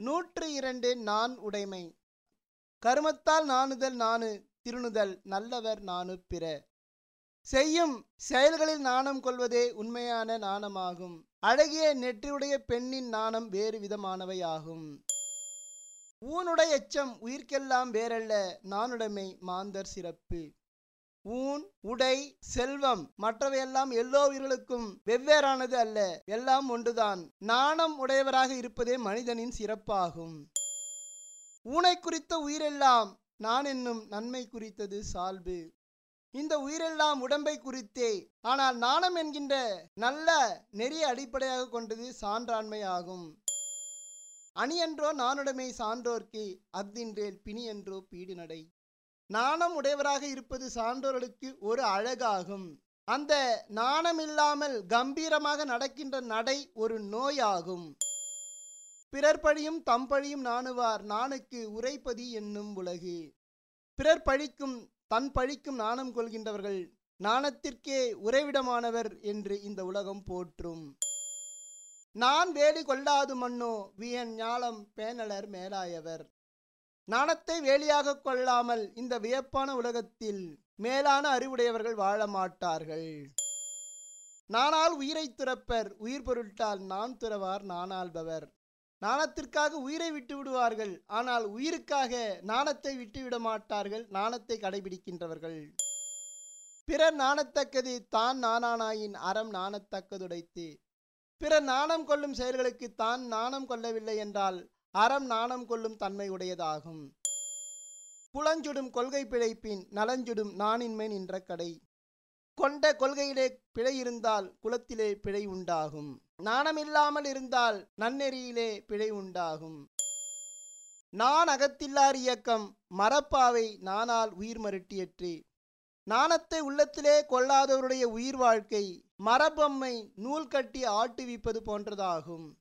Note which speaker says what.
Speaker 1: 102 நான் உடைமை. கருமத்தால் நாணுதல் நாணு திருணுதல் நல்லவர் நாணு பிற. செய்யும் செயல்களில் நாணம் கொள்வதே உண்மையான நாணமாகும். அழகிய நெற்றியுடைய பெண்ணின் நாணம் வேறு விதமானவையாகும். ஊனுடைய எச்சம் உயிர்க்கெல்லாம் வேறல்ல, நானுடைமை மாந்தர் சிறப்பு. ஊன், உடை, செல்வம் மற்றவையெல்லாம் எல்லா உயிர்களுக்கும் வெவ்வேறானது அல்ல, எல்லாம் ஒன்றுதான். நாணம் உடையவராக இருப்பதே மனிதனின் சிறப்பாகும். ஊனை குறித்த உயிரெல்லாம் நான் என்னும் நன்மை குறித்தது சால்பு. இந்த உயிரெல்லாம் உடம்பை குறித்தே, ஆனால் நாணம் என்கின்ற நல்ல நெறிய அடிப்படையாக கொண்டது சான்றாண்மை ஆகும். அணியன்றோ நானுடைமை சான்றோர்க்கு, அஃதின்றேல் பிணியன்றோ பீடு நடை. நாணம் உடையவராக இருப்பது சான்றோர்களுக்கு ஒரு அழகாகும். அந்த நாணம் இல்லாமல் கம்பீரமாக நடக்கின்ற நடை ஒரு நோயாகும். பிறர் பழியும் தம் பழியும் நாணுவார், நாணுக்கு உரைப்பதி என்னும் உலகு. பிறர் பழிக்கும் தன் பழிக்கும் நாணம் கொள்கின்றவர்கள் நாணத்திற்கே உறைவிடமானவர் என்று இந்த உலகம் போற்றும். நான் வேலி கொள்ளாது மன்னோ வியன் ஞாலம் பேணலர் மேலாயவர். நாணத்தை வேலியாக கொள்ளாமல் இந்த வியப்பான உலகத்தில் மேலான அறிவுடையவர்கள் வாழ மாட்டார்கள். நானால் உயிரை துறப்பர், உயிர் பொருட்டால் நான் துறவார் நாணாள்பவர். நாணத்திற்காக உயிரை விட்டு விடுவார்கள், ஆனால் உயிருக்காக நாணத்தை விட்டுவிட மாட்டார்கள் நாணத்தை கடைபிடிக்கின்றவர்கள். பிறர் நாணத்தக்கது தான் நாணானாயின் அறம் நாணத்தக்கதுடைத்து. பிறர் நாணம் கொள்ளும் செயல்களுக்கு தான் நாணம் கொள்ளவில்லை என்றால் அறம் நாணம் கொள்ளும் தன்மை உடையதாகும். புலஞ்சுடும் கொள்கை பிழைப்பின் நலஞ்சுடும் நாணின்மை நின்ற கடை. கொண்ட கொள்கையிலே பிழை இருந்தால் குலத்திலே பிழை உண்டாகும். நாணமில்லாமல் இருந்தால் நன்னெறியிலே பிழை உண்டாகும். நான் அகத்தில்லார் இயக்கம் மரப்பாவை நானால் உயிர் மருட்டியற்று. நாணத்தை உள்ளத்திலே கொள்ளாதவருடைய உயிர் வாழ்க்கை மரபொம்மை நூல் கட்டி ஆட்டுவிப்பது போன்றதாகும்.